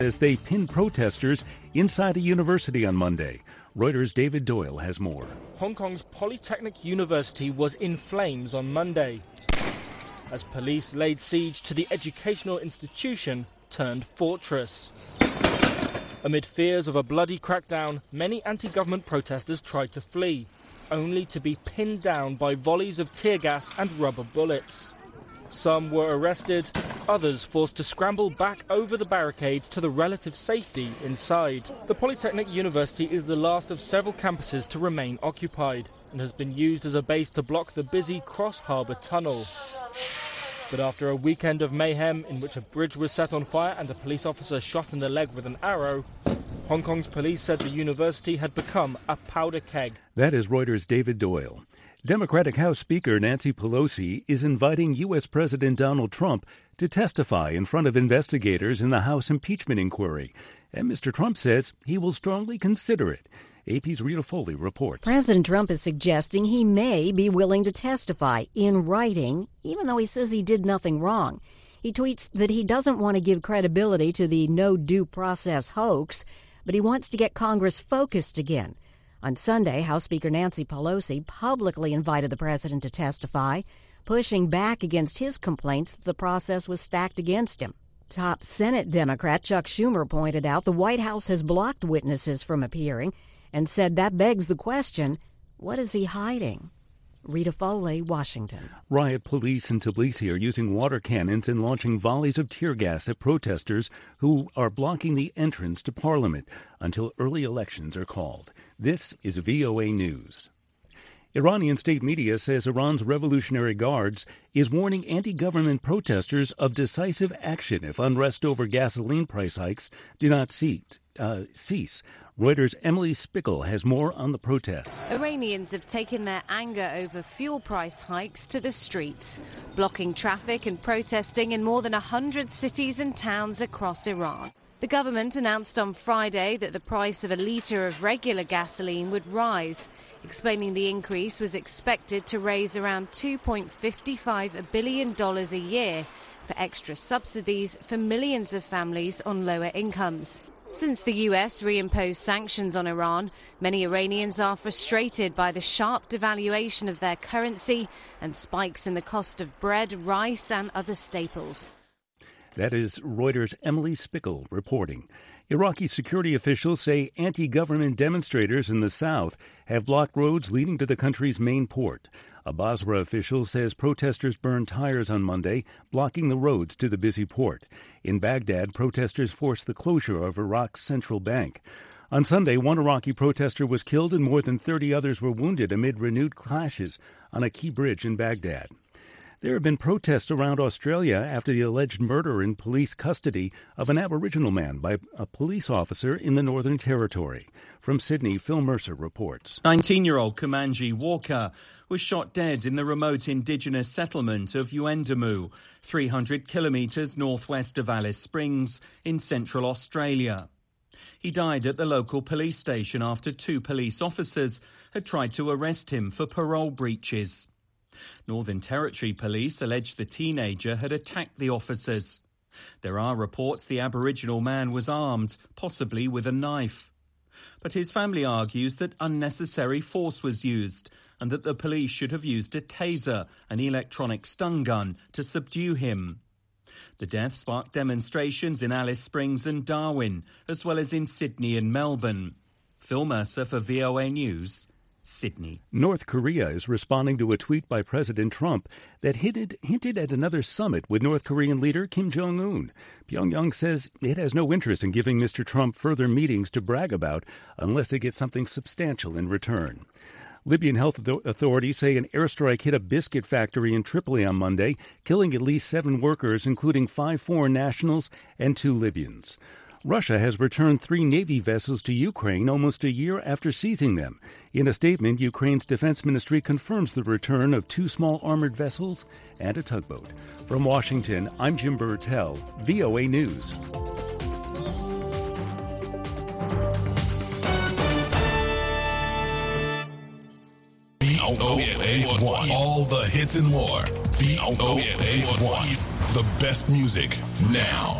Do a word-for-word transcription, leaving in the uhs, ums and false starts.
as they pinned protesters inside a university on Monday. Reuters' David Doyle has more. Hong Kong's Polytechnic University was in flames on Monday as police laid siege to the educational institution turned fortress. Amid fears of a bloody crackdown, many anti-government protesters tried to flee, only to be pinned down by volleys of tear gas and rubber bullets. Some were arrested, others forced to scramble back over the barricades to the relative safety inside. The Polytechnic University is the last of several campuses to remain occupied and has been used as a base to block the busy Cross Harbour Tunnel. But after a weekend of mayhem in which a bridge was set on fire and a police officer shot in the leg with an arrow, Hong Kong's police said the university had become a powder keg. That is Reuters' David Doyle. Democratic House Speaker Nancy Pelosi is inviting U S. President Donald Trump to testify in front of investigators in the House impeachment inquiry. And Mister Trump says he will strongly consider it. A P's Rita Foley reports. President Trump is suggesting he may be willing to testify in writing, even though he says he did nothing wrong. He tweets that he doesn't want to give credibility to the no due process hoax, but he wants to get Congress focused again. On Sunday, House Speaker Nancy Pelosi publicly invited the president to testify, pushing back against his complaints that the process was stacked against him. Top Senate Democrat Chuck Schumer pointed out the White House has blocked witnesses from appearing and said that begs the question, what is he hiding? Rita Foley, Washington. Riot police in Tbilisi are using water cannons and launching volleys of tear gas at protesters who are blocking the entrance to Parliament until early elections are called. This is V O A News. Iranian state media says Iran's Revolutionary Guards is warning anti-government protesters of decisive action if unrest over gasoline price hikes do not cease. Uh, cease. Reuters' Emily Spickle has more on the protests. Iranians have taken their anger over fuel price hikes to the streets, blocking traffic and protesting in more than one hundred cities and towns across Iran. The government announced on Friday that the price of a litre of regular gasoline would rise, explaining the increase was expected to raise around two point five five billion dollars a year for extra subsidies for millions of families on lower incomes. Since the U S reimposed sanctions on Iran, many Iranians are frustrated by the sharp devaluation of their currency and spikes in the cost of bread, rice and other staples. That is Reuters' Emily Spickle reporting. Iraqi security officials say anti-government demonstrators in the south have blocked roads leading to the country's main port. A Basra official says protesters burned tires on Monday, blocking the roads to the busy port. In Baghdad, protesters forced the closure of Iraq's central bank. On Sunday, one Iraqi protester was killed and more than thirty others were wounded amid renewed clashes on a key bridge in Baghdad. There have been protests around Australia after the alleged murder in police custody of an Aboriginal man by a police officer in the Northern Territory. From Sydney, Phil Mercer reports. nineteen-year-old Kumanji Walker was shot dead in the remote Indigenous settlement of Yuendamu, three hundred kilometres northwest of Alice Springs in central Australia. He died at the local police station after two police officers had tried to arrest him for parole breaches. Northern Territory police allege the teenager had attacked the officers. There are reports the Aboriginal man was armed, possibly with a knife. But his family argues that unnecessary force was used and that the police should have used a taser, an electronic stun gun, to subdue him. The death sparked demonstrations in Alice Springs and Darwin, as well as in Sydney and Melbourne. Phil Mercer for V O A News, Sydney. North Korea is responding to a tweet by President Trump that hinted, hinted at another summit with North Korean leader Kim Jong-un. Pyongyang says it has no interest in giving Mister Trump further meetings to brag about unless it gets something substantial in return. Libyan health authorities say an airstrike hit a biscuit factory in Tripoli on Monday, killing at least seven workers, including five foreign nationals and two Libyans. Russia has returned three Navy vessels to Ukraine almost a year after seizing them. In a statement, Ukraine's defense ministry confirms the return of two small armored vessels and a tugboat. From Washington, I'm Jim Burtell, V O A News. V O A one. All the hits and more. V O A one. The best music now.